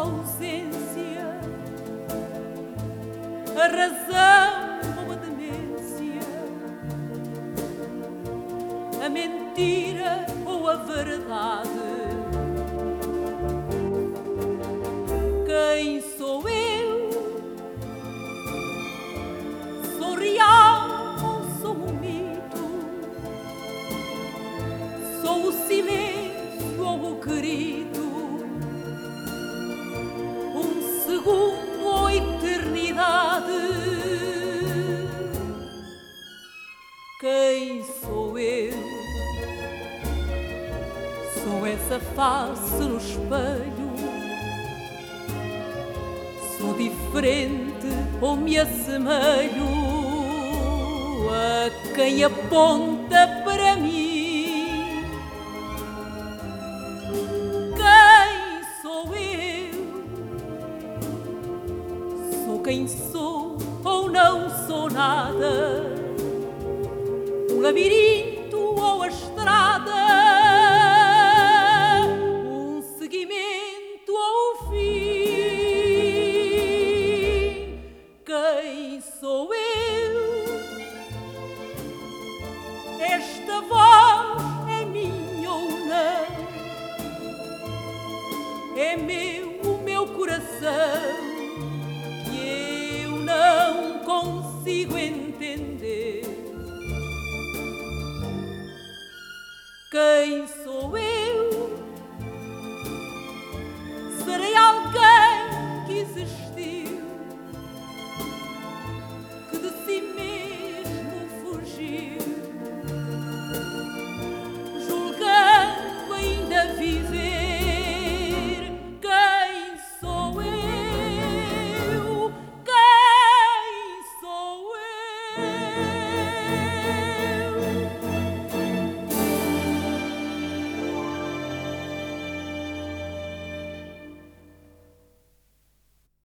ausência, a razão ou a demência, a mentira ou a verdade. Quem sou eu? Sou real ou sou um mito? Sou o silêncio ou o grito? Um segundo ou eternidade? Quem sou eu? Sou essa face no espelho? Sou diferente ou me assemelho a quem aponta para mim? Quem sou eu? Sou quem sou ou não sou nada? Um labirinto ou a estrada? Um seguimento ou o fim? Quem sou eu? Esta voz é minha ou não? É meu o meu coração que eu não consigo entender. Quem